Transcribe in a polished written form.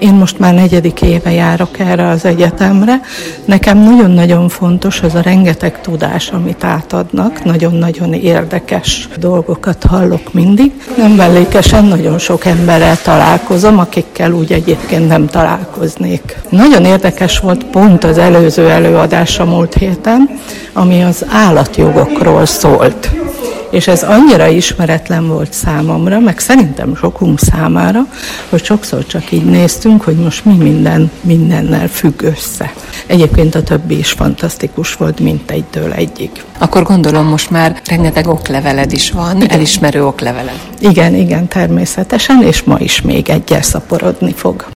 Én most már 4. éve járok erre az egyetemre. Nekem nagyon-nagyon fontos az a rengeteg tudás, amit átadnak. Nagyon-nagyon érdekes dolgokat hallok mindig. Nem mellékesen nagyon sok emberrel találkozom, akikkel úgy egyébként nem találkoznék. Nagyon érdekes volt pont az előző előadása múlt héten, ami az állatjogokról szólt. És ez annyira ismeretlen volt számomra, meg szerintem sokunk számára, hogy sokszor csak így néztünk, hogy most mi mindennel függ össze. Egyébként a többi is fantasztikus volt, mindegytől egyig. Akkor gondolom most már rengeteg okleveled is van, igen. Elismerő okleveled. Igen, természetesen, és ma is még egyel szaporodni fog.